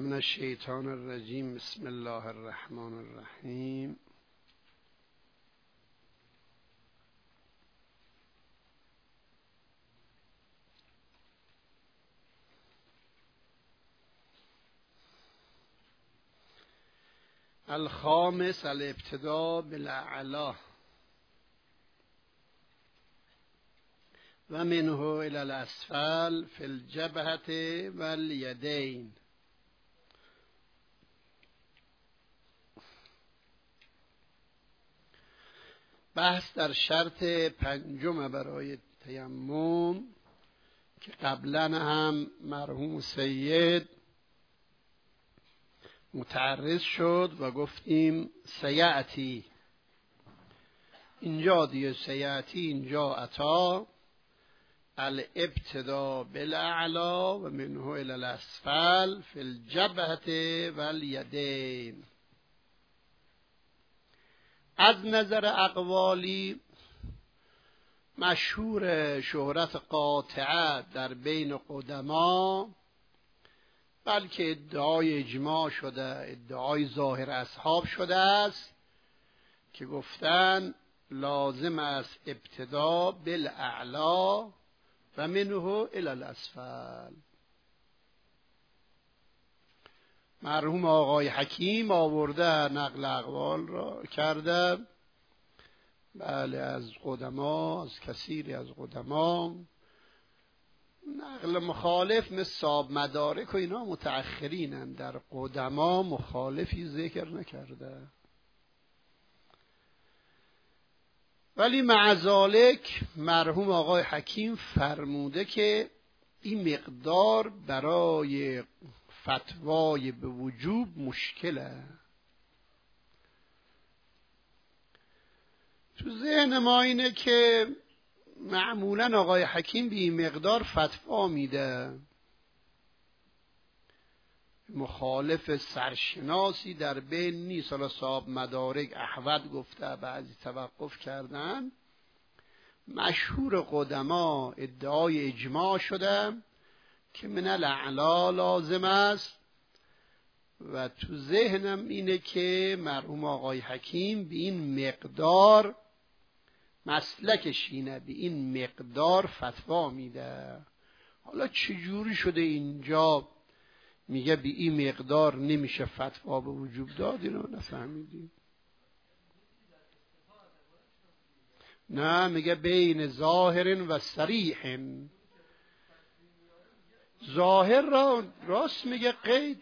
من الشیطان الرجیم. بسم الله الرحمن الرحیم. الخامس الابتداء بالاعلی و منه الی الاسفل فی الجبهة و الیدین. بحث در شرط پنجم برای تیمم که قبلا هم مرحوم سید متعرض شد و گفتیم سیعتی، اینجا دیگه سیعتی، اینجا عطا الابتداء بالاعلا و منه الی الاسفل فی الجبهة و الیدین. از نظر اقوالی مشهور شهرت قاطعه در بین قدما، بلکه ادعای اجماع شده، ادعای ظاهر اصحاب شده است که گفتن لازم است ابتدا بالاعلا و منه الی الاسفل. مرحوم آقای حکیم آورده نقل اقوال را کرده، بله، از قدما، از کثیری از قدما. نقل مخالف مثل صاحب مدارک و اینا متأخرینن، در قدما مخالفی ذکر نکرده. ولی مع ذالک مرحوم آقای حکیم فرموده که این مقدار برای فتوای به وجوب مشکله. تو ذهن ما اینه که معمولا آقای حکیم به این مقدار فتوا میده، مخالف سرشناسی در بین نیست. حالا صاحب مدارک احوط گفته، بعضی توقف کردن. مشهور قدما ادعای اجماع شده که من الاعلا لازم است و تو ذهنم اینه که مرحوم آقای حکیم به این مقدار مسلکش اینه، به این مقدار فتوا میده. حالا چجوری شده اینجا میگه به این مقدار نمیشه فتوا به وجوب داد؟ اینو نفهمیدیم. نه، میگه بین ظاهر و صریح. ظاهر را راست میگه، قید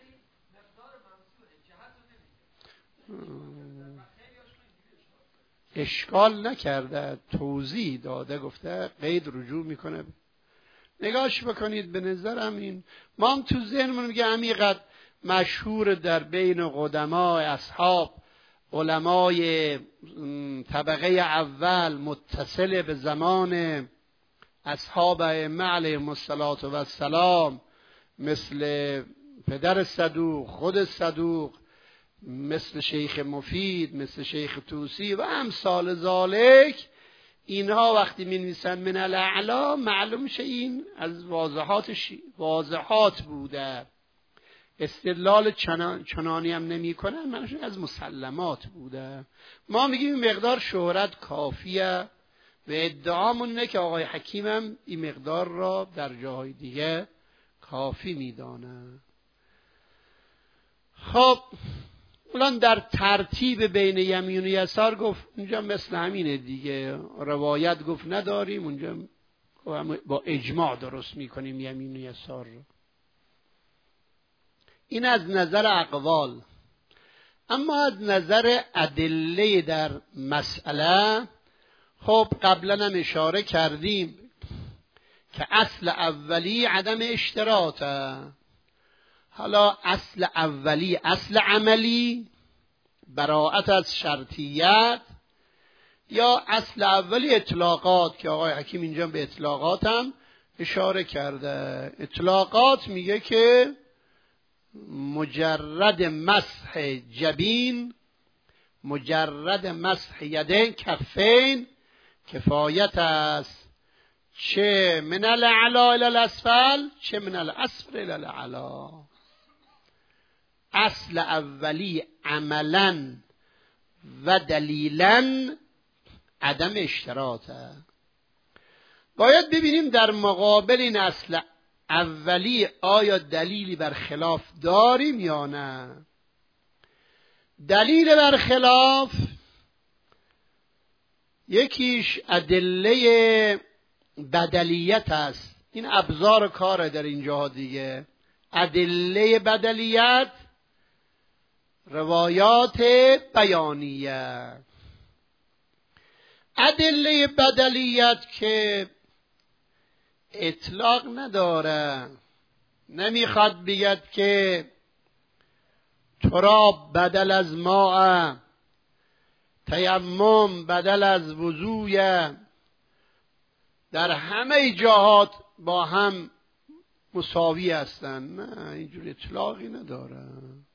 اشکال نکرده، توضیح داده، گفته قید رجوع میکنه. نگاش بکنید، به نظرم این ما هم تو ذهنمون میگه همینقدر مشهور در بین قدمای اصحاب، علمای طبقه اول متصل به زمان اصحاب ائمه علیهم السلام، مثل پدر صدوق، خود صدوق، مثل شیخ مفید، مثل شیخ طوسی و امثال ذالک. اینها وقتی می نویسن من الاعلا معلوم شه این از واضحات بوده، استدلال چنانی هم نمی کنن، منش از مسلمات بوده. ما میگیم مقدار شهرت کافیه و ادعامون اینه که آقای حکیم هم این مقدار را در جاهای دیگه کافی میدانه. خب الان در ترتیب بین یمین و یسار گفت، اونجا مثل همینه دیگه، روایت گفت نداریم، اونجا با اجماع درست میکنیم یمین و یسار رو. این از نظر اقوال. اما از نظر ادله در مسئله، خب قبلا هم اشاره کردیم که اصل اولی عدم اشتراطه. حالا اصل اولی اصل عملی، براءت از شرطیت، یا اصل اولی اطلاقات که آقای حکیم اینجا به اطلاقات هم اشاره کرده. اطلاقات میگه که مجرد مسح جبین، مجرد مسح یدین کفین کفایت است، چه من الاعلا الی الاسفل چه من الاسفل الی الاعلا. اصل اولی عملا و دلیلا عدم اشتراطه. باید ببینیم در مقابل این اصل اولی آیا دلیلی بر خلاف داریم یا نه. دلیل بر خلاف یکیش ادله بدلیت است. این ابزار کاره در اینجا دیگه. ادله بدلیت، روایات بیانیه. ادله بدلیت که اطلاق نداره، نمیخواد بگید که تراب بدل از ماء، تیمم بدل از وضوء، در همه جهات با هم مساوی هستن. نه، اینجور اطلاقی نداره.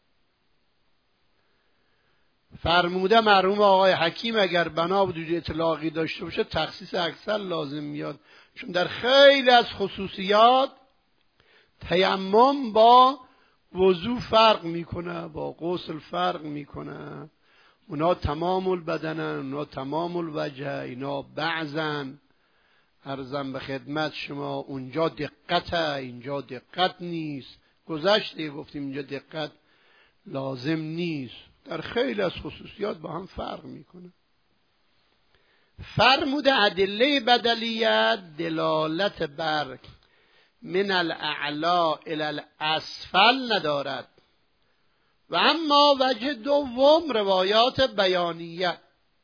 فرموده مرحوم آقای حکیم اگر بنا بود اطلاقی داشته باشه تخصیص اکثر لازم میاد، چون در خیلی از خصوصیات تیمم با وضو فرق میکنه، با غسل فرق میکنه. اونا تمام البدنن، اونا تمام الوجه، اینا بعضن. عرضم به خدمت شما اونجا دقته، اینجا دقت نیست. گذشته گفتیم اینجا دقت لازم نیست. در خیلی از خصوصیات با هم فرق میکنه. فرموده ادله بدلیت دلالت بر من الاعلا الی الاسفل ندارد. و اما وجه دوم روایات بیانیه.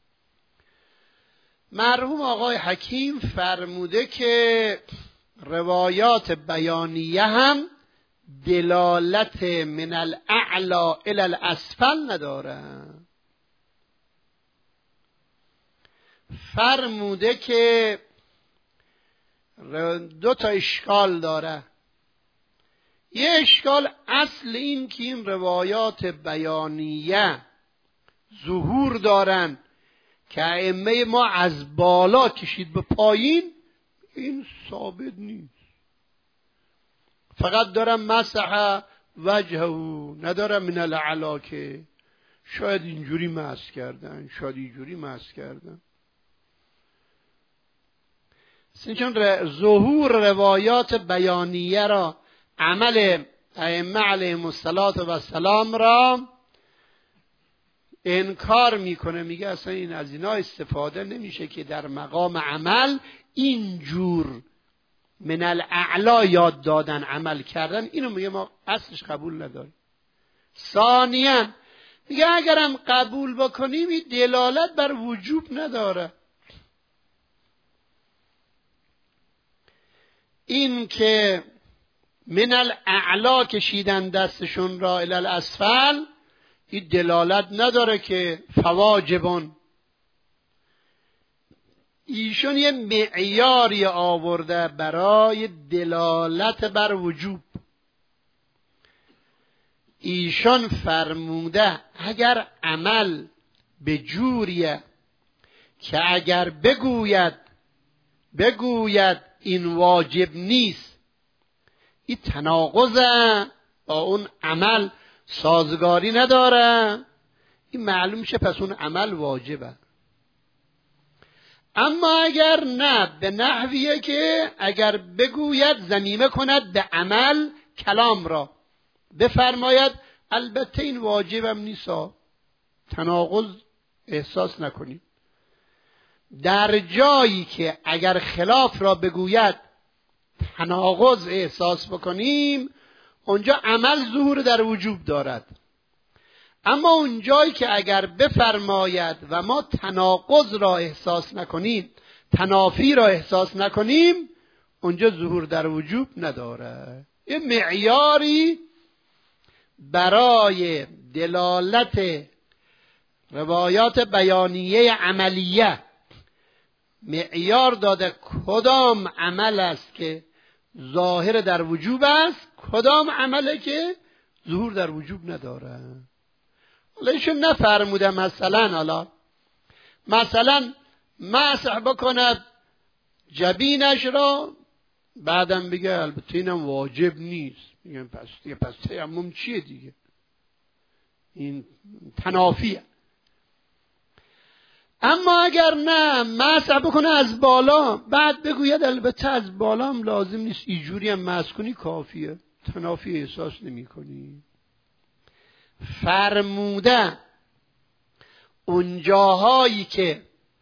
مرحوم آقای حکیم فرموده که روایات بیانیه هم دلالت من الاعلا الی الاسفل نداره. فرموده که دو تا اشکال داره. یه اشکال اصل این که این روایات بیانیه ظهور دارن که ائمه ما از بالا کشید به پایین، این ثابت نیست. فقط دارم مسح وجهه، ندارم من الاعلا که شاید اینجوری مسح کردن، شاید اینجوری مسح کردن. چون ظهور روایات بیانیه را، عمل ائمه علیهم السلام را انکار میکنه، میگه اصلا این از اینا استفاده نمیشه که در مقام عمل اینجور من الاعلا یاد دادن عمل کردن. اینو میگه ما اصلش قبول نداریم. ثانیاً میگه اگرم قبول بکنیم این دلالت بر وجوب نداره. این که من الاعلا کشیدن دستشون را الی الاسفل، این دلالت نداره که فواجبون. ایشون یه معیاری آورده برای دلالت بر وجوب. ایشان فرموده اگر عمل به جوریه که اگر بگوید این واجب نیست، این تناقضه، با اون عمل سازگاری نداره، این معلوم میشه پس اون عمل واجبه. اما اگر نه، به نحویه که اگر بگوید ضمیمه کند به عمل کلام را، بفرماید البته این واجبم نیستا، تناقض احساس نکنید. در جایی که اگر خلاف را بگوید تناقض احساس بکنیم، اونجا عمل ظهور در وجوب دارد. اما اون جایی که اگر بفرماید و ما تناقض را احساس نکنیم، تنافی را احساس نکنیم، اونجا ظهور در وجوب نداره. یه معیاری برای دلالت روایات بیانیه عملیه معیار داده کدام عمل است که ظاهر در وجوب است، کدام عمله که ظهور در وجوب نداره. حالا ایشون نفرموده مثلا مسح بکند جبینش را، بعدم بگه البته اینم واجب نیست. میگن پس تیمم چیه دیگه؟ این تنافیه. اما اگر نه مسح بکنه از بالا، بعد بگوید البته از بالا هم لازم نیست، اینجوری هم مسح کنی کافیه، تنافی احساس نمی کنی. فرموده اونجاهایی که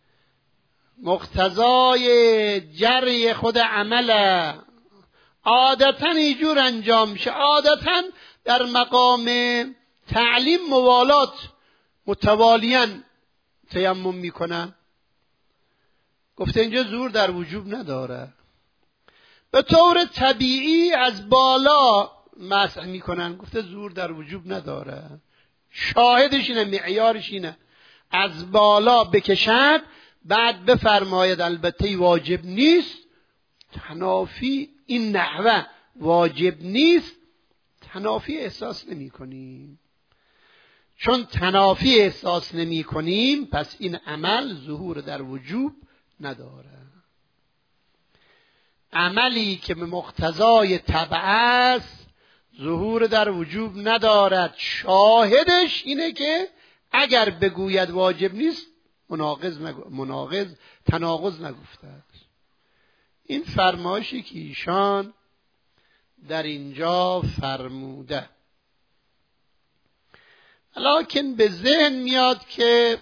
مقتضای جری خود عمله، عادتا اینجور انجام میشه، عادتا در مقام تعلیم موالات متوالیاً تیمم میکنن. گفته اینجا زور در وجوب نداره، به طور طبیعی از بالا مسح میکنن. گفته زور در وجوب نداره، شاهدش اینه، معیارش اینه، از بالا بکشد بعد بفرماید البته واجب نیست، تنافی این نحوه واجب نیست، تنافی احساس نمی کنیم. چون تنافی احساس نمی کنیم پس این عمل ظهور در وجوب نداره. عملی که به مقتضای طبع است ظهور در وجوب ندارد، شاهدش اینه که اگر بگوید واجب نیست تناقض نگفته است. این فرمایشی که ایشان در اینجا فرموده. لکن به ذهن میاد که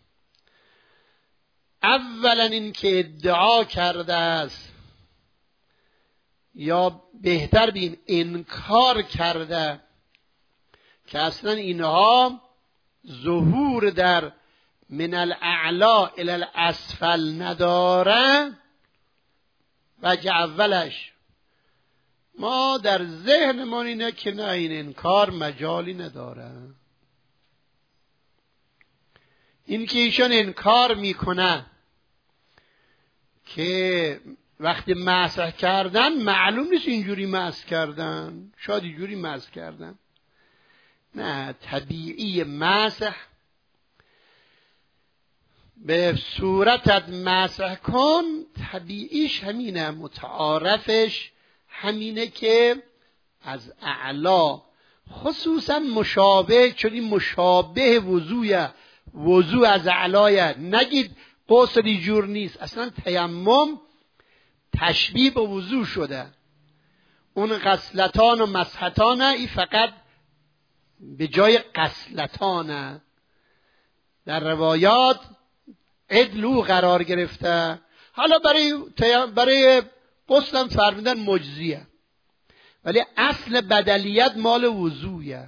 اولا این که ادعا کرده است، یا بهتر بگیم انکار کرده که اصلا اینها ظهور در من الاعلا الی الاسفل نداره. وجه اولش ما در ذهنمون اینه که نه، این انکار مجالی نداره. این که ایشان انکار میکنن که وقتی مسح کردن معلوم نیست اینجوری مسح کردن، شاید اینجوری مسح کردن. نه، طبیعی مسح به صورتت مسح کن، طبیعیش همینه، متعارفش همینه که از اعلا، خصوصا مشابه، چون این مشابه وضوع از اعلایه. نگید غسل اینجور نیست، اصلا تیمم تشبیه به وضوع شده. اون غسلتان و مسحتانه، این فقط به جای غسلتانه. در روایات عدلو قرار گرفته. حالا برای غسلم فرمودن مجزیه، ولی اصل بدلیت مال وضوعه.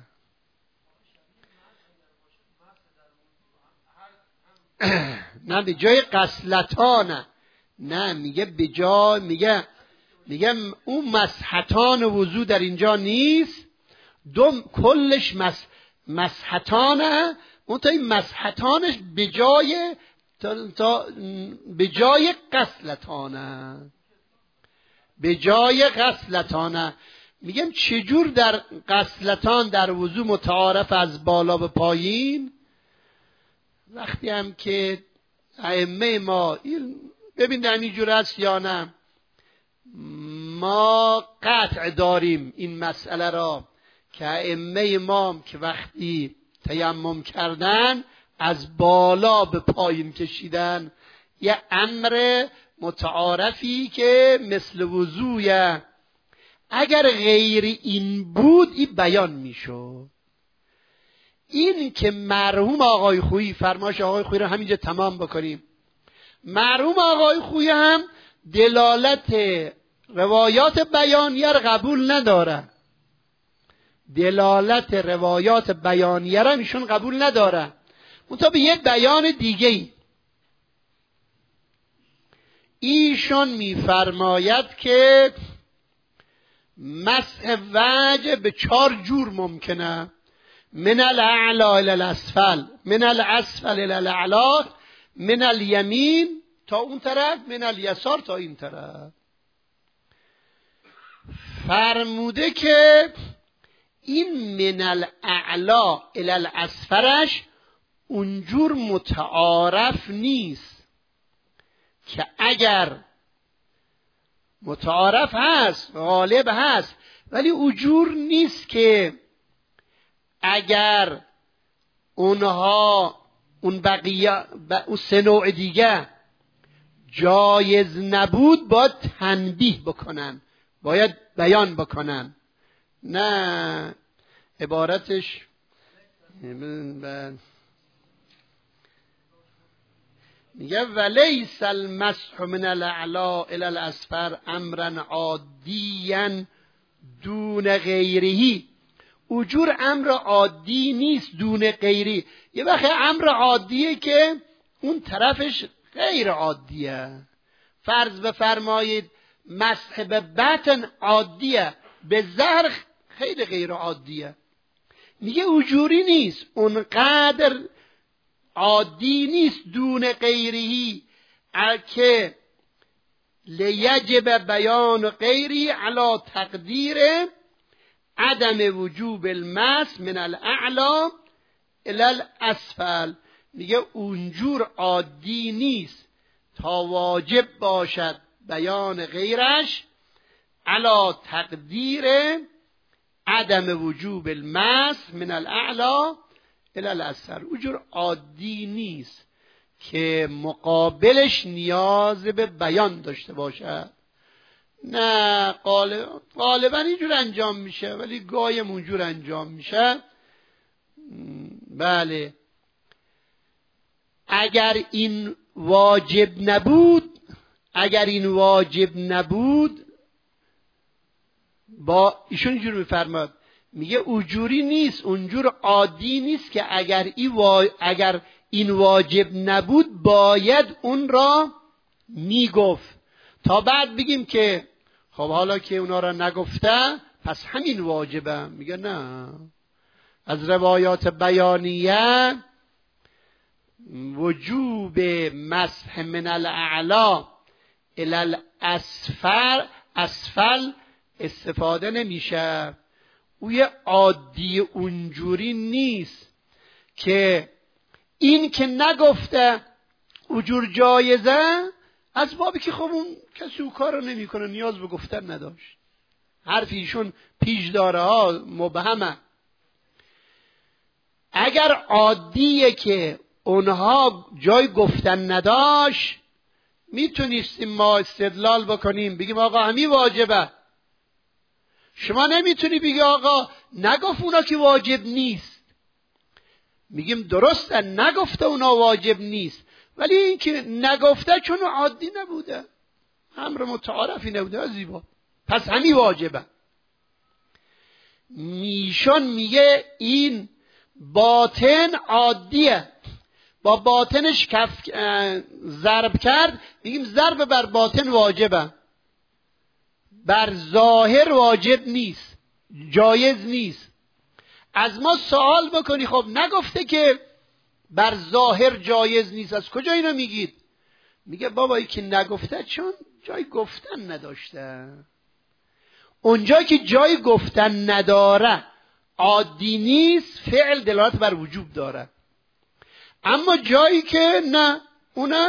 نه به جای غسلتانه، نه میگه به جای، میگه اون مسحتان وضو در اینجا نیست، کلش مسحتانه، اون تا این مسحتانش به جای غسلتانه، به جای غسلتانه. میگم چجور در غسلتان در وضو متعارف از بالا به پایین؟ وقتی هم که ائمه ما، ببین همینجور است یا نه، ما قطع داریم این مسئله را که ائمه ما که وقتی تیمم کردن از بالا به پایین کشیدن، یه امر متعارفی که مثل وضوعه. اگر غیر این بود این بیان میشد. این که مرحوم آقای خویی، فرمایش آقای خویی رو همینجا تمام بکنیم، مرحوم آقای خویی هم دلالت روایات بیانیه رو قبول نداره، دلالت روایات بیانیه رو ایشون قبول نداره، منتها به یه بیان دیگه ای ایشون میفرماید که مسح وجه به 4 جور ممکنه: من الاعلا الى الاسفل، من الاسفل الى الاعلا، من الیمین تا اون طرف، من الیسار تا این طرف. فرموده که این من الاعلا الى الاسفلش اونجور متعارف نیست، که اگر متعارف هست غالب هست، ولی اونجور نیست که اگر اونها اون بقیه اون سه نوع دیگه جایز نبود، باید تنبیه بکنن، باید بیان بکنن. نه عبارتش میگه ولیس المسح من الاعلا الی الاسفل امرا عادیا دون غیره. اجور امر عادی نیست دون غیری. یه وقت امر عادیه که اون طرفش غیر عادیه. فرض بفرمایید مسح به بطن عادیه، به ظهر خیلی غیر عادیه. میگه اجوری نیست، اونقدر عادی نیست دون غیری که لیجب بیان غیری علی تقدیر عدم وجوب المس من الاعلا الی الاسفل. میگه اونجور عادی نیست تا واجب باشد بیان غیرش علی تقدیر عدم وجوب المس من الاعلا الی الاسفل. اونجور عادی نیست که مقابلش نیاز به بیان داشته باشه. نه غالبا اینجور انجام میشه، ولی گاهی اونجور انجام میشه. بله اگر این واجب نبود با ایشون اینجور میفرماد، میگه اجوری نیست، اونجور عادی نیست که اگر این واجب نبود باید اون را میگفت تا بعد بگیم که خب حالا که اونا را نگفته پس همین واجبه. میگه نه، از روایات بیانیه وجوب مسح من الاعلا الی الاسفل استفاده نمیشه. او یه عادی اونجوری نیست که این که نگفته اجور جایزه، از بابی که خب اون کسی او کار رو نمی کنه، نیاز به گفتن نداشت. حرفیشون پیش داره ها مبهمه. اگر عادیه که اونها جای گفتن نداشت، میتونیستیم ما استدلال بکنیم بگیم آقا همین واجبه. شما نمیتونی بگی آقا نگفت اونا که واجب نیست. میگیم درسته نگفته اونا واجب نیست، ولی این که نگفته چون عادی نبوده، امر متعارفی نبوده زیبا، پس همین واجبه. میشون میگه این باطن عادیه، با باطنش ضرب کرد، میگیم ضرب بر باطن واجبه، بر ظاهر واجب نیست، جایز نیست. از ما سوال بکنی خب نگفته که بر ظاهر جایز نیست، از کجا اینو میگید؟ میگه بابایی که نگفته چون جای گفتن نداشته. اونجا که جای گفتن نداره عادی نیست، فعل دلالت بر وجوب داره. اما جایی که نه، اونم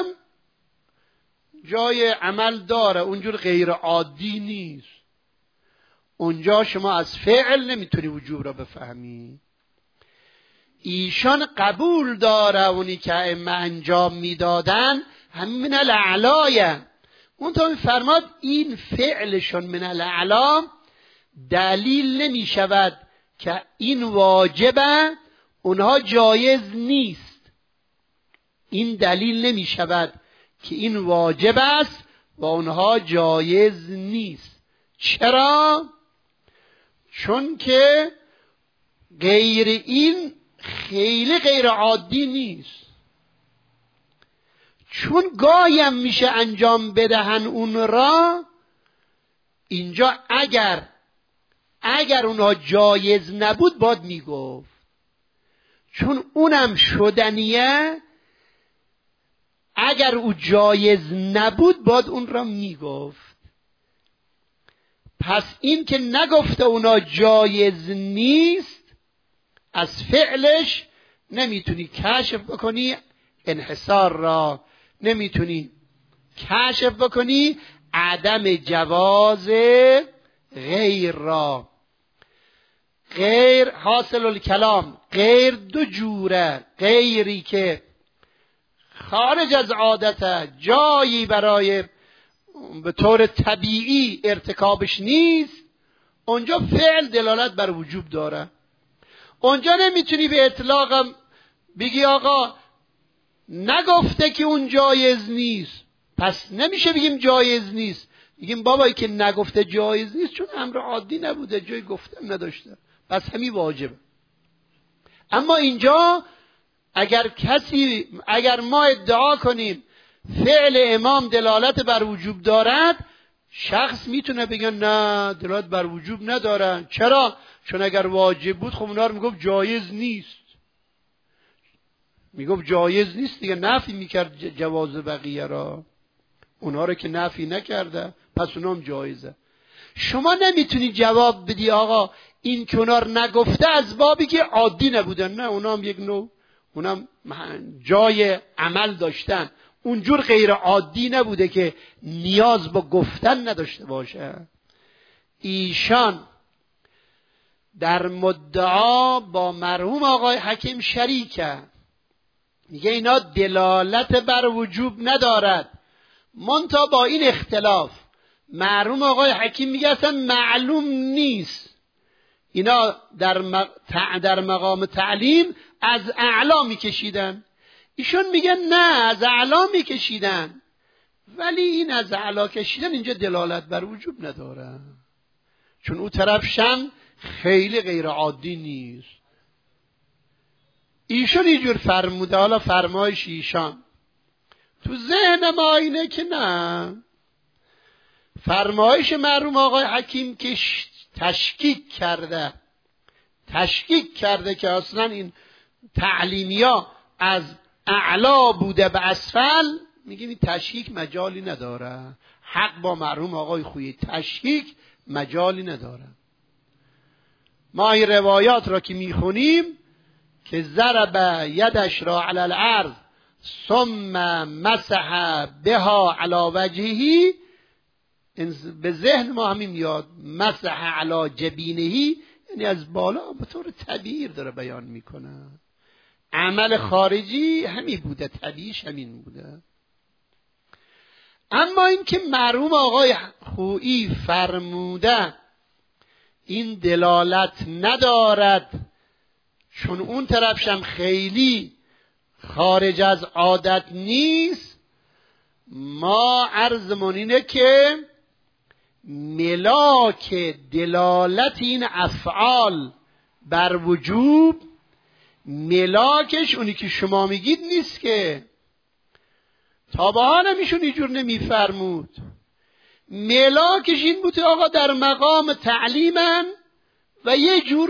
جای عمل داره، اونجور غیر عادی نیست. اونجا شما از فعل نمیتونی وجوب را بفهمی. ایشان قبول داره اونی که ائمه انجام میدادن همین من الاعلایه. اون تا میفرماد این فعلشون من الاعلا دلیل نمی شود که این واجبه اونها جایز نیست. این دلیل نمی شود که این واجب است و اونها جایز نیست. چرا؟ چون که غیر این خیلی غیر عادی نیست. چون گایم میشه انجام بدهن اون را، اینجا اگر اونها جایز نبود باید میگفت، چون اونم شدنیه. اگر او جایز نبود باید اون را میگفت. پس این که نگفته اونا جایز نیست، از فعلش نمیتونی کشف بکنی انحصار را، نمیتونی کشف بکنی عدم جواز غیر را. غیر حاصل الکلام، غیر دو جوره، غیری که خارج از عادته، جایی برای به طور طبیعی ارتکابش نیست، اونجا فعل دلالت بر وجوب داره. اونجا نمیتونی به اطلاق بگی آقا نگفته که اون جایز نیست، پس نمیشه بگیم جایز نیست. میگیم بابایی که نگفته جایز نیست چون امر عادی نبوده، جای گفتن نداشته، پس همین واجبه. اما اینجا اگر ما ادعا کنیم فعل امام دلالت بر وجوب دارد، شخص میتونه بگه نه دلالت بر وجوب نداره. چرا؟ چون اگر واجب بود خب اونا رو میگفت جایز نیست، میگفت جایز نیست دیگه، نفی میکرد جواز بقیه را. اونا رو که نفی نکرده پس اونام جایزه. شما نمیتونی جواب بدی آقا این کنار نگفته از بابی که عادی نبودن، نه اونام یک نوع، اونام جای عمل داشتن، اونجور غیر عادی نبوده که نیاز با گفتن نداشته باشه. ایشان در مدعا با مرحوم آقای حکیم شریکه، میگه اینا دلالت بر وجوب ندارد، منتها با این اختلاف مرحوم آقای حکیم میگه اصلا معلوم نیست. اینا در مقام تعلیم از اعلا میکشیدن، ایشون میگن نه از اعلا میکشیدن، ولی این از اعلا کشیدن اینجا دلالت بر وجوب نداره، چون او طرفشن خیلی غیر عادی نیست. ایشون اینجور فرموده. حالا فرمایش ایشان تو ذهن ما اینه که نه، فرمایش مرحوم آقای حکیم که تشکیک کرده که اصلا این تعلیمیا از اعلا بوده به اسفل، میگیم این تشکیک مجالی نداره. حق با مرحوم آقای خویی، تشکیک مجالی نداره. ما این روایات را که میخونیم که ضرب یدش را علی الارض ثم مسح بها علی وجهه، به ذهن ما همین میاد مسح علی جبینه، یعنی از بالا به طور طبیعی داره بیان میکنه. عمل خارجی همین بوده، طبیعیش همین بوده. اما این که مرحوم آقای خویی فرموده این دلالت ندارد چون اون طرفشم خیلی خارج از عادت نیست، ما عرضمون اینه که ملاک دلالت این افعال بر وجوب، ملاکش اونی که شما میگید نیست که تا به حال ایشون اینجور نمیفرمود. ملاکش این بود آقا در مقام تعلیمن و یه جور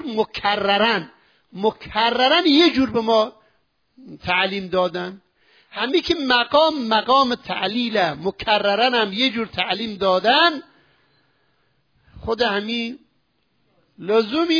مکررن یه جور به ما تعلیم دادن. همین که مقام تعلیله، مکررن هم یه جور تعلیم دادن، خود همین لزومی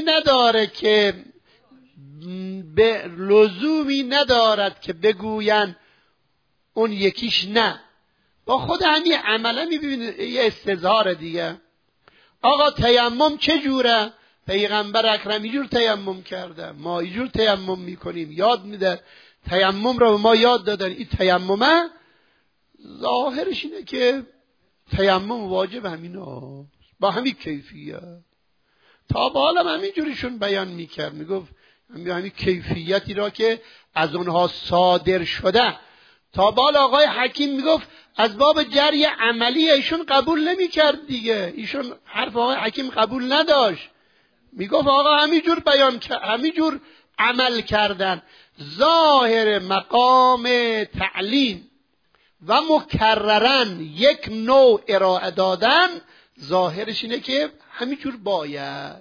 ندارد که بگوین اون یکیش نه. با خود همین عمله میبینید یه استظهار دیگه. آقا تیمم چه جوره؟ پیغمبر اکرم اینجور تیمم کرده، ما اینجور تیمم میکنیم، یاد میده، تیمم رو به ما یاد دادن. این تیممه ظاهرش اینه که تیمم واجب همینا با همین کیفیت. تا به حالا همینجوریشون بیان میکرد، میگفت همین کیفیتی را که از اونها صادر شده. تا به حال آقای حکیم میگفت از باب جری عملی ایشون قبول نمیکرد دیگه، ایشون حرف آقای حکیم قبول نداشت، میگفت آقا همینجور بیان، همینجور عمل کردن. ظاهر مقام تعلیم و مکررن یک نوع ارائه دادن، ظاهرش اینه که همینجور باید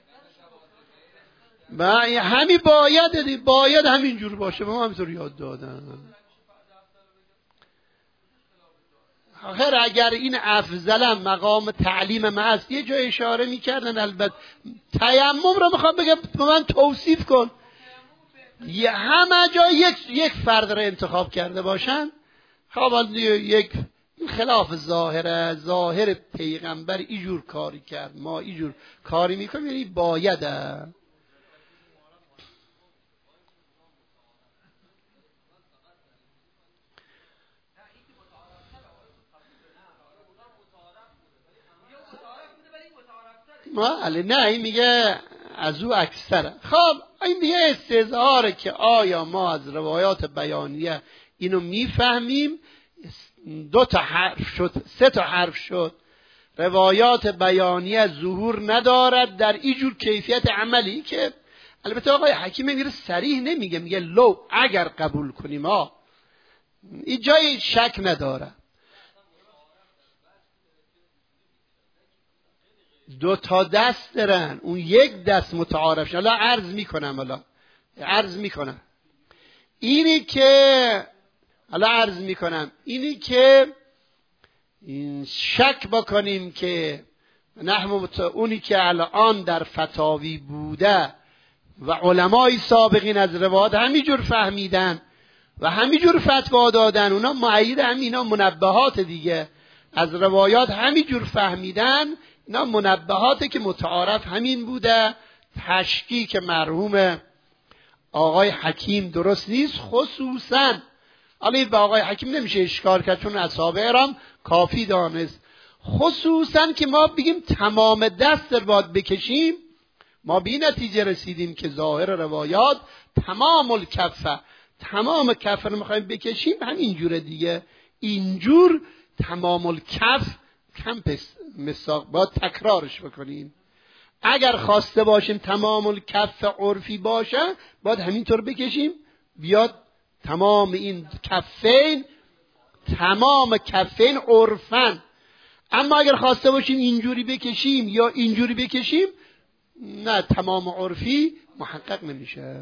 باید همینجور باشه. ما همینطور یاد دادن. آخر اگر این افضل مقام تعلیم محض یه جای اشاره میکردن، البته تیمم رو میخوام بگم به من توصیف کن، همه جا یک فرد رو انتخاب کرده باشن، خب یک این خلاف ظاهره. ظاهر پیغمبر اینجور کاری کرد، ما اینجور کاری میکنیم، یعنی بایده. نه این میگه از او اکثره. خب این دیگه استظهاره که آیا ما از روایات بیانیه اینو میفهمیم. 2 تا حرف شد، 3 تا حرف شد. روایات بیانیه ظهور ندارد در اینجور کیفیت عملی که البته آقای حکیم میگه صریح نمیگه، میگه لو اگر قبول کنیم این جای شک نداره. 2 تا دست دارن، اون 1 دست متعارف شد. حالا عرض میکنم اینی که این شک بکنیم که اونی که الان در فتاوی بوده و علمای سابقین از روایات همینجور فهمیدن و همینجور فتوا دادن، اونا معید همینا منبهات دیگه از روایات همینجور فهمیدن، اینا منبهاته که متعارف همین بوده. تشکیک مرحوم آقای حکیم درست نیست. خصوصا حالا به آقای حکیم نمیشه اشکال کرد چون اصحاب ارام کافی دانست. خصوصا که ما بگیم تمام دست رو باید بکشیم، ما به نتیجه رسیدیم که ظاهر روایات تمام کف رو میخوایم بکشیم، همینجوره دیگه. اینجور تمام الکف کم مساق باید تکرارش بکنیم. اگر خواسته باشیم تمام الکف عرفی باشه باید همینطور بکشیم، بیاد تمام این کفین عرفن. اما اگر خواسته باشیم اینجوری بکشیم یا اینجوری بکشیم، نه، تمام عرفی محقق نمیشه.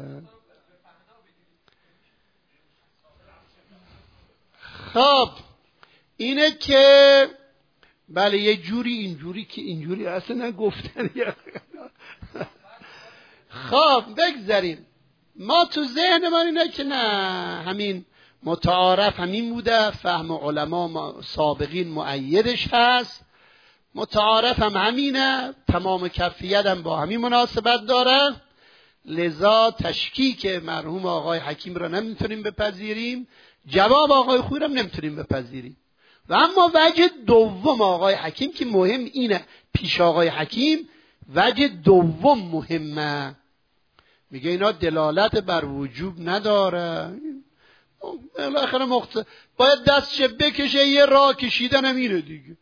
خب اینه که بله یه جوری اینجوری که اینجوری اصلا نگفتن. خب بگذاریم. ما تو ذهن ما اینه که نه، همین متعارف همین بوده، فهم علما سابقین مؤیدش هست، متعارف هم همینه، تمام کفیت هم با همین مناسبت داره. لذا تشکیک مرحوم آقای حکیم را نمیتونیم بپذیریم، جواب آقای خویی را نمیتونیم بپذیریم. و اما وجه دوم آقای حکیم که مهم اینه، پیش آقای حکیم وجه دوم مهمه، میگه اینا دلالت بر وجوب نداره. بالاخره باید دستش بکشه، یه راه کشیدن هم اینه دیگه،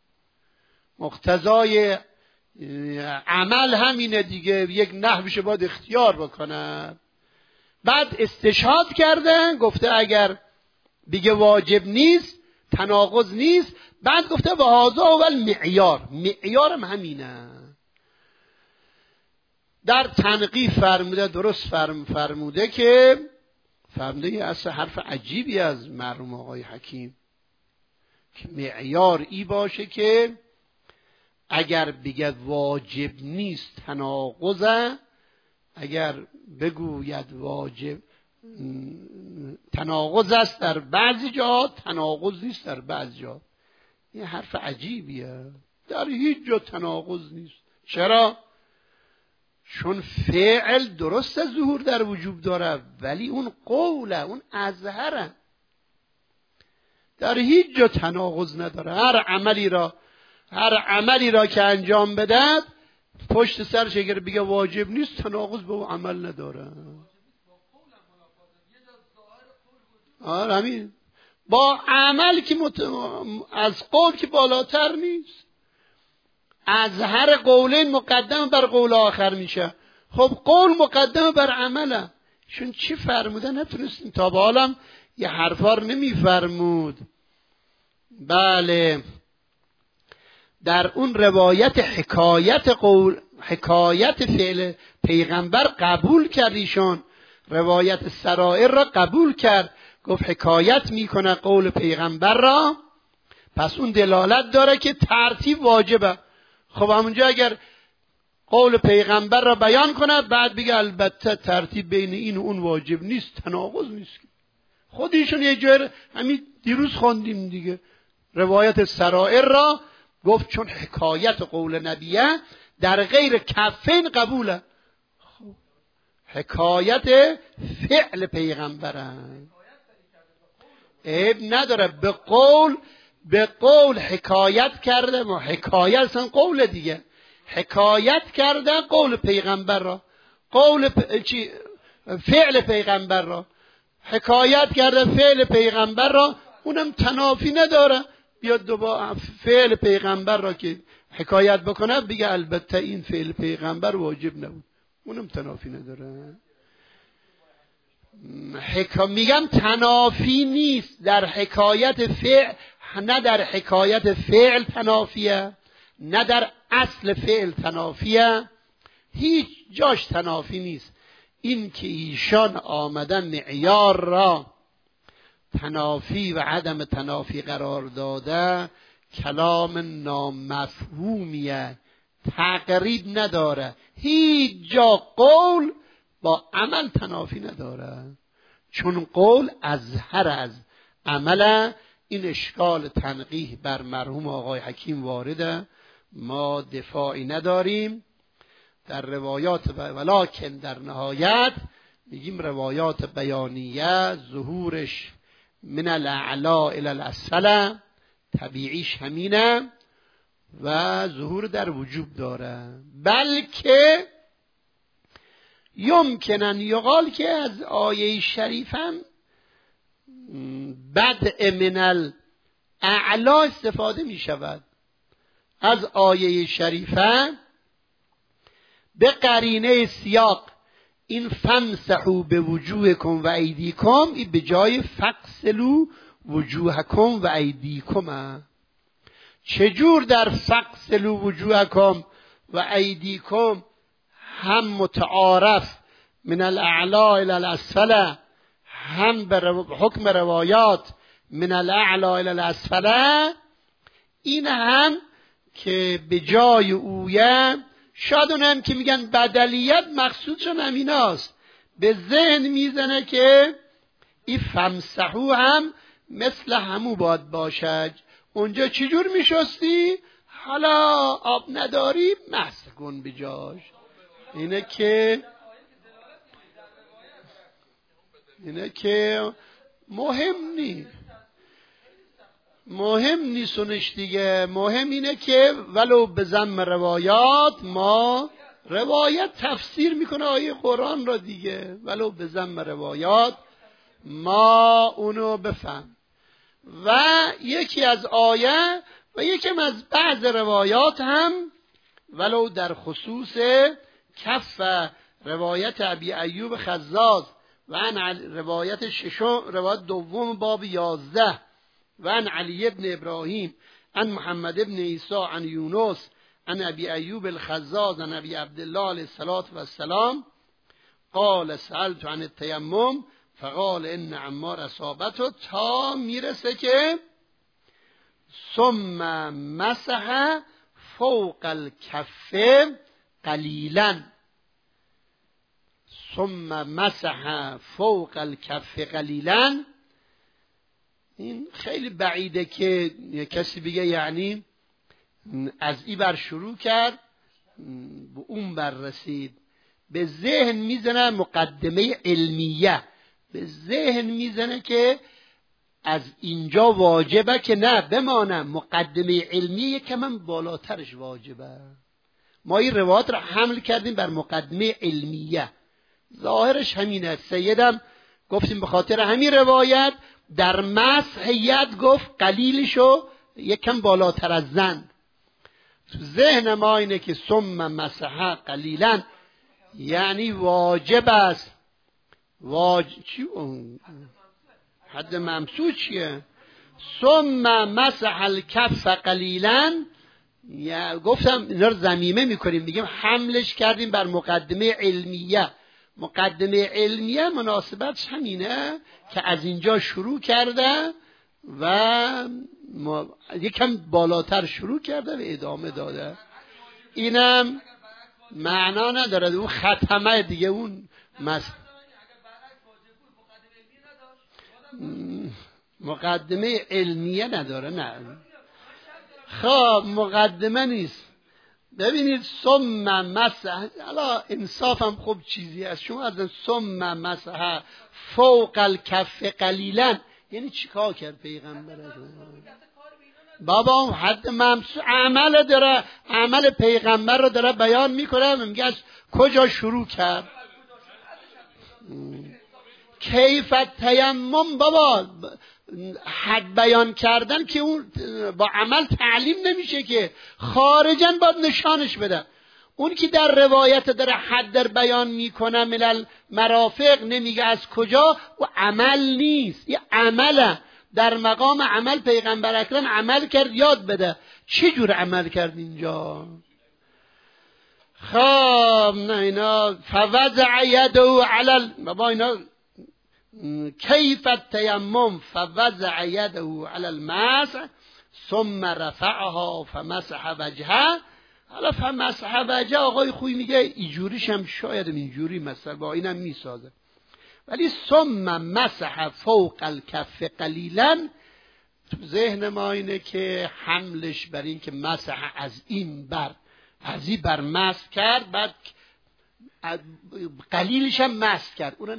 مقتضای عمل همینه دیگه، یک نحوش باید اختیار بکنه. بعد استشهاد کردن، گفته اگر دیگه واجب نیست، تناقض نیست. بعد گفته و هذا اول معیارم همینه. در تنقیح فرموده، درست فرموده که فرموده اصلا حرف عجیبی از مرحوم آقای حکیم که معیار ای باشه که اگر بگه واجب نیست تناقضه، اگر بگوید واجب تناقض است در بعضی جا، تناقض نیست در بعضی جا. این حرف عجیبیه. در هیچ جا تناقض نیست. چرا؟ چون فعل درست ظهور در وجوب داره، ولی اون قوله، اون اظهره، در هیچ جا تناقض نداره. هر عملی را که انجام بدهد پشت سرش اگر بگه واجب نیست، تناقض به اون عمل نداره. همین با عمل که از قول که بالاتر نیست. از هر قولین مقدم بر قول آخر میشه. خب قول مقدم بر عمله. شون چی فرموده نتونستیم تا به حالم یه حرفار نمیفرمود. بله در اون روایت حکایت فعل پیغمبر قبول کرد ایشون، روایت سرائر را قبول کرد، گفت حکایت میکنه قول پیغمبر را، پس اون دلالت داره که ترتیب واجبه. خب همونجا اگر قول پیغمبر را بیان کنه بعد بگه البته ترتیب بین این و اون واجب نیست، تناقض نیست. خودشون یه جای همین دیروز خواندیم دیگه، روایت سرائر را گفت چون حکایت قول نبیه در غیر کفین قبوله. خب حکایت فعل پیغمبرن عیب نداره. به قول حکایت کرده، ما حکایت اصلا قول دیگه، حکایت کرده قول پیغمبر را، فعل پیغمبر را حکایت کرده، فعل پیغمبر را، اونم تنافی نداره. بیاد دوباره فعل پیغمبر را که حکایت بکنه بگه البته این فعل پیغمبر واجب نبود، اونم تنافی نداره. میگم تنافی نیست در حکایت فعل، نه در حکایت فعل تنافیه، نه در اصل فعل تنافیه، هیچ جاش تنافی نیست. این که ایشان آمدن معیار را تنافی و عدم تنافی قرار داده کلام نامفهومیه، تقریب نداره. هیچ جا قول با عمل تنافی نداره، چون قول ازهر از عمله. این اشکال تنقیح بر مرحوم آقای حکیم وارده، ما دفاعی نداریم در روایات ولکن در نهایت میگیم روایات بیانیه ظهورش من الاعلا الی الاسفل طبیعیش همینه و ظهور در وجوب داره. بلکه یمکنن یقال که از آیه شریفم بدء من الاعلا استفاده می شود. از آیه شریفه به قرینه سیاق این فمسحوا به وجوهکم و ایدیکم، این به جای فغسلوا وجوهکم و ایدیکم. چجور در فغسلوا وجوهکم و ایدیکم هم متعارف من الاعلا الی الاسفل، هم به حکم روایات من الاعلا الی الاسفل، این هم که به جای اویه شاید اونم که میگن بدلیت مقصودشون همیناست، به ذهن میزنه که این فمسحو هم مثل همو باید باشد. اونجا چجور میشستی؟ حالا آب نداری مسح کن بجاش. اینه که مهم نیستونش دیگه. مهم اینه که ولو به ضم روایات، ما روایت تفسیر میکنه آیه قرآن را دیگه، ولو به ضم روایات ما اونو بفهم. و یکی از آیه و یکی از بعض روایات هم ولو در خصوص کف روایت ابی ایوب خزاز و عن روایت ششم، روایت دوم باب 11 و عن علی ابن ابراهیم عن محمد ابن عیسی عن یونس عن ابی ایوب الخزاز عن ابی عبدالله علیه السلام قال سألت عن التیمم فقال ان عمار اصابته، تا میرسه که ثم مسح فوق الکف قلیلا، ثم مسح فوق الکف قلیلا. این خیلی بعیده که کسی بگه یعنی از این بر شروع کرد به اون بر رسید. به ذهن میزنه مقدمه علمیه، به ذهن میزنه که از اینجا واجبه که نه بمانم، مقدمه علمیه که من بالاترش واجبه. ما این روایات را حمل کردیم بر مقدمه علمیه، ظاهرش همینه. سیدم گفتیم به خاطر همین روایت در مسح ید گفت قلیلشو یکم بالاتر از زن. تو ذهن ما اینه که ثم مسح قلیلا یعنی واجب است. چی اون حد ممسوح چیه؟ ثم مسح الکف قلیلا، یا گفتم اینا رو ضمیمه میکنیم، میگیم حملش کردیم بر مقدمه علمیه. مقدمه علمیه مناسبتش همینه که از اینجا شروع کرده و یکم بالاتر شروع کرده و ادامه داده. اینم معنا نداره، اون ختمه دیگه، اون مقدمه علمیه نداره. نه خب مقدمه نیست. ببینید ثم مسح، حالا انصافم خوب چیزی است. شما از ثم مسح فوق الکف قلیلا یعنی چیکار کرد پیغمبر؟ بابا حد ممسوح عمل داره، عمل پیغمبر رو داره بیان میکنه، میگه از کجا شروع کرد. کیف تیمم، بابا حد بیان کردن که اون با عمل تعلیم نمیشه که، خارجاً باید نشانش بده. اون که در روایت داره حد در بیان میکنه ملل مرافق، نمیگه از کجا، و عمل نیست، یه عمله. در مقام عمل پیغمبر اکرم عمل کرد، یاد بده چه جور عمل کرد اینجا. خب نه اینا فوضع یده علی بابا اینا کیف التیمم فوضع یده علی المسح ثم رفعها فمسح وجهه. حالا فمسح وجهه آقای خوی میگه اینجوریش هم شاید اینجوری مثلا با اینم میسازه، ولی ثم مسح فوق الکف قلیلا تو ذهن ما اینه که حملش بر این که مسح از این بر مسح کرد، بعد قلیلش هم مسح کرد. اونا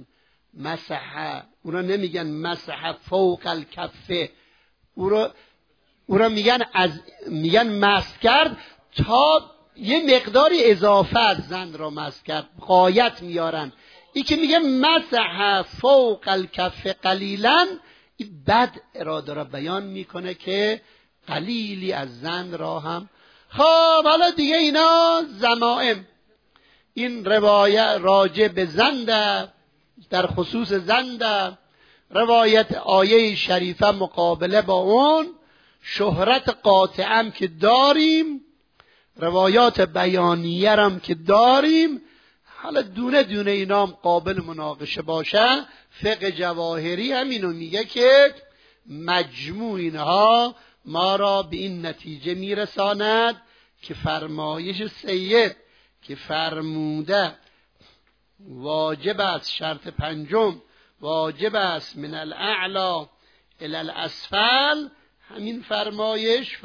نمیگن مسح فوق الکف، اونا میگن مسح کرد تا یه مقداری اضافه از زن را مسح کرد، غایت میارن. این که میگه مسح فوق الکف قلیلا، این بد اراده را بیان میکنه که قلیلی از زن را هم. خب حالا دیگه اینا ضمائم، این روایت راجع به زنده، در خصوص زنده، روایت آیه شریفه مقابله با اون، شهرت قاطعم که داریم، روایات بیانیه هم که داریم. حالا دونه دونه اینا هم قابل مناقشه باشه. فقه جواهری هم اینو میگه که مجموع اینها ما را به این نتیجه میرساند که فرمایش سید که فرموده واجب است، شرط پنجم واجب است من الاعلا الی الاسفل، همین فرمایش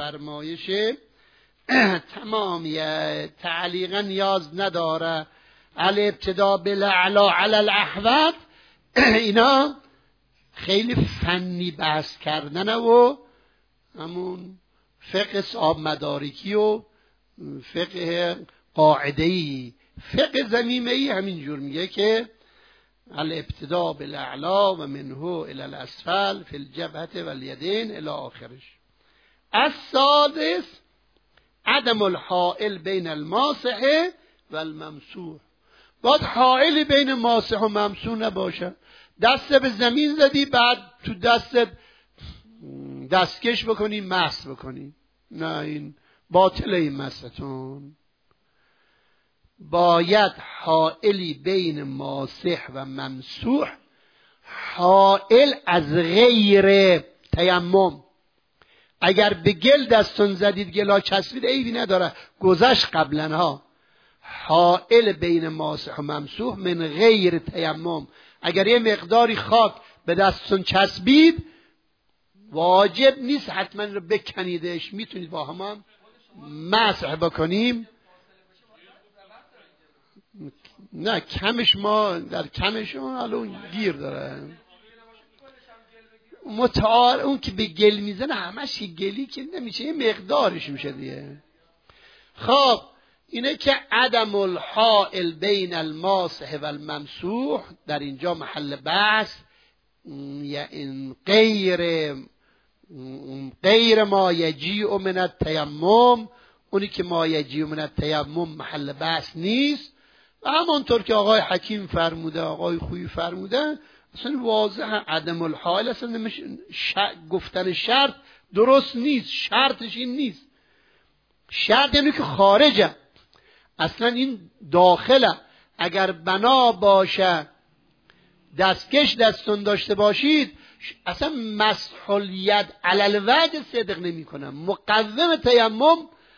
تمامیه، تعلیقا نیاز نداره. الابتدا بالاعلا علی الاحوط اینا خیلی فنی بحث کردنه و همون فقه صاحب مدارکی و فقه قاعده‌ای، فقه ضمیمه‌ای همینجور میگه که الابتدا بالاعلا و منه الی الاسفل فی الجبهه والیدین الی آخرش. السادس عدم الحائل بین الماسح و الممسوح، باید حائلی بین ماسح و ممسوح نباشه. دست به زمین زدی بعد تو دستت دستکش بکنی مسح بکنی، نه این باطله این مسحتون. باید حائلی بین ماسح و ممسوح، حائل از غیر تیمم. اگر به گل دستون زدید گلا چسبید عیبی نداره، گذشت قبلا ها. حائل بین ماسح و ممسوح من غیر تیمم، اگر یه مقداری خاک به دستون چسبید واجب نیست حتما رو بکنیدش، میتونید با هم مسح بکنیم. نه کمش، ما در کمش الان گیر داره متعار، اون که به گل میزنه همش گلی که نمیشه، یه مقدارش میشه دیگه. خب اینه که عدم الحائل بین الماسح و الممسوح در اینجا محل بحث، یعنی غیر ما یجیء من التیمم، اونی که ما یجیء من التیمم محل بحث نیست. و همونطور که آقای حکیم فرموده، آقای خویی فرموده، اصلا واضح عدم الحائل، اصلا گفتن شرط درست نیست، شرطش این نیست. شرط یعنی که خارجه، اصلا این داخله. اگر بنا باشه دستکش دستون داشته باشید، اصلا مسح الید علی الوجه صدق نمی کنه. مقوم تیمم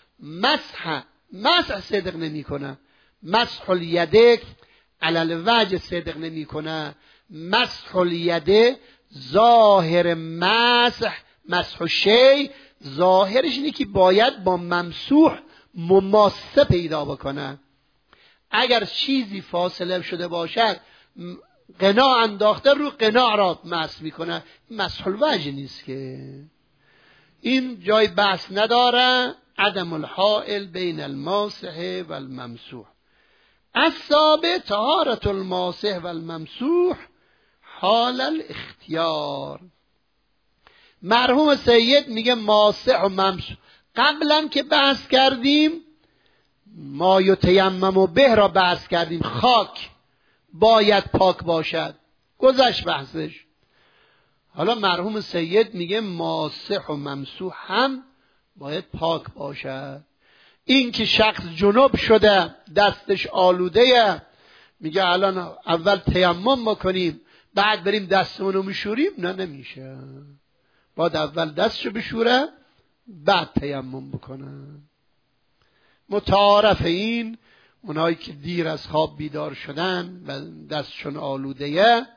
مسح صدق نمی کنه، مسح الید علی الوجه صدق نمی کنه. مسح الید ظاهر مسح الشیء ظاهرش اینه که باید با ممسوح مماسه پیدا بکنه. اگر چیزی فاصله شده باشد قناع انداخته رو قناع را مسح میکنه، مسح الوجه نیست که. این جای بحث نداره. عدم الحائل بین الماسح و الممسوح. الثابت طهارة الماسح و الممسوح حال الاختیار. مرحوم سید میگه ماسح و ممسوح. قبلا که بحث کردیم ما یتیمم به را بحث کردیم، خاک باید پاک باشد، گذشت بحثش. حالا مرحوم سید میگه ماسح و ممسوح هم باید پاک باشد. این که شخص جنوب شده دستش آلوده، میگه الان اول تیمم بکنیم بعد بریم دستمونو میشوریم، نه نمیشه. باید اول دستشو بشوره بعد تیمم بکنه. متعارف این اونایی که دیر از خواب بیدار شدن و دستشون آلوده‌یه،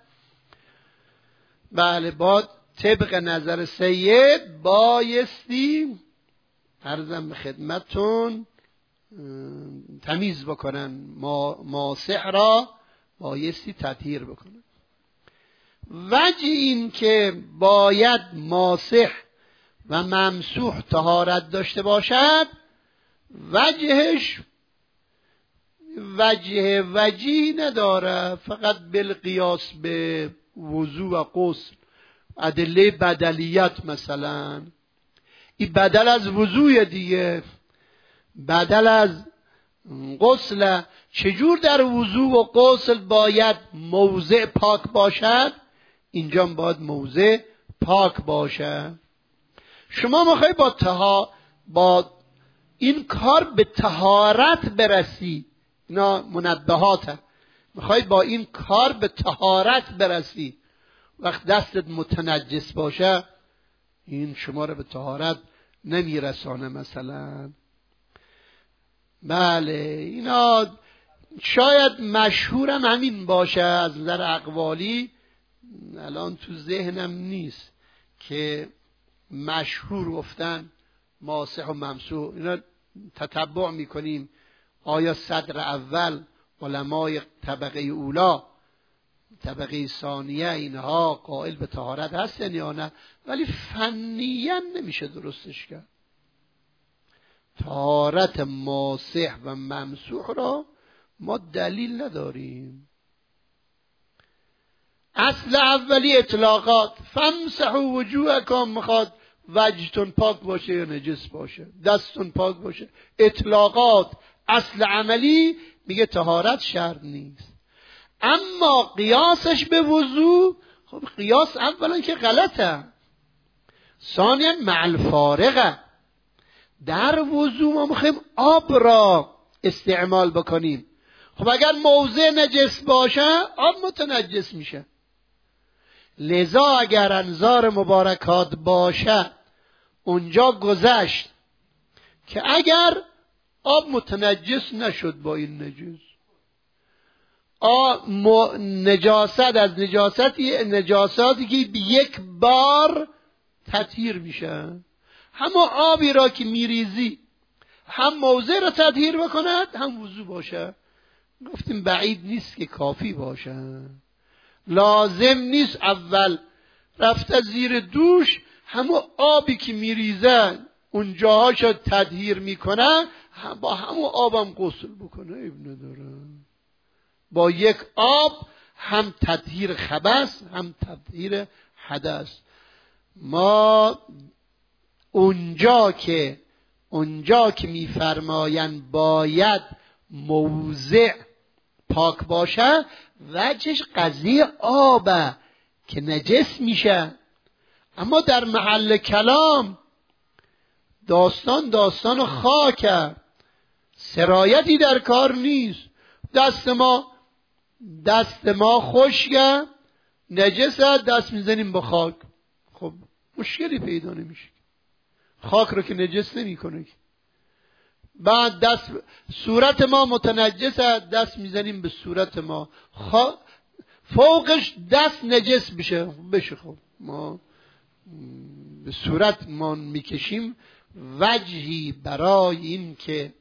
بله با طبق نظر سید بایستی عرضم به خدمتون تمیز بکنن، ماسح را بایستی تطهیر بکنن. وجه این که باید ماسح و ممسوح طهارت داشته باشد، وجهش وجهی نداره، فقط بالقیاس به وضو و غسل، ادله بدلیت. مثلا این بدل از وضوی دیگه، بدل از غسل. چجور در وضو و غسل باید موضع پاک باشد، اینجا باید موضع پاک باشد. شما میخوای با این کار به طهارت برسی، اینا منبهاته، میخوای با این کار به طهارت برسی، وقت دستت متنجس باشه این شما رو به طهارت نمیرسانه مثلا. بله اینا شاید مشهورم همین باشه از نظر اقوالی، الان تو ذهنم نیست که مشهور گفتن ماسح و ممسوح. اینا تتبع میکنیم آیا صدر اول علمای طبقه اولا طبقه ثانیه اینها قائل به طهارت هستن یا نه، ولی فنیاً نمیشه درستش کرد. طهارت ماسح و ممسوح را ما دلیل نداریم. اصل اولی اطلاقات، فامسحوا وجوهکم، میخواد وجهتون پاک باشه یا نجس باشه، دستتون پاک باشه، اطلاقات. اصل عملی میگه طهارت شرط نیست. اما قیاسش به وضو، خب قیاس اولا که غلطه، ثانیا مع الفارقه. در وضو ما میخوایم آب را استعمال بکنیم، خب اگر موضع نجس باشه آب متنجس میشه. لذا اگر انظار مبارکات باشه اونجا گذشت که اگر آب متنجس نشد با این نجس، نجاست از نجاساتی که یک بار تطهیر میشه، همه آبی را که میریزی هم موضع را تطهیر بکند هم وضو باشه. گفتیم بعید نیست که کافی باشه، لازم نیست اول رفته زیر دوش همه آبی که میریزه اونجاهاش تطهیر میکنه با همه آبم غسل بکنه، عیب نداره. با یک آب هم تطهیر خبث هم تطهیر حدث. ما اونجا که میفرماین باید موضع پاک باشه، وجهش قضیه آبه که نجس میشه. اما در محل کلام داستان خاکه، سرایتی در کار نیست. دست ما خشکه نجسه، دست میزنیم به خاک، خب مشکلی پیدا نمیشه. خاک رو که نجس نمیکنه. بعد صورت ما متنجسه، دست میزنیم به صورت ما، فوقش دست نجس بشه خب ما به صورت ما میکشیم وجهی برای این که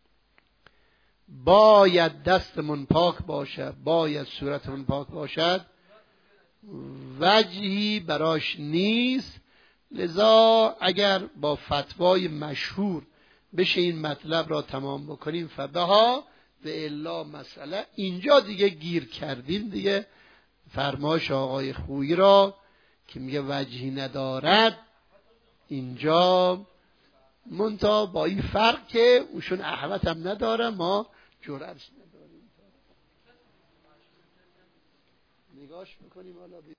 باید دستمون پاک باشد، باید صورتمون پاک باشد، وجهی براش نیست. لذا اگر با فتوای مشهور بشه این مطلب را تمام بکنیم فبها، و الا مسئله اینجا دیگه گیر کردیم دیگه. فرمایش آقای خویی را که میگه وجهی ندارد اینجا، منتها با این فرق که اوشون احوت هم نداره، ما جرأت نداریم. نگاش میکنیم حالا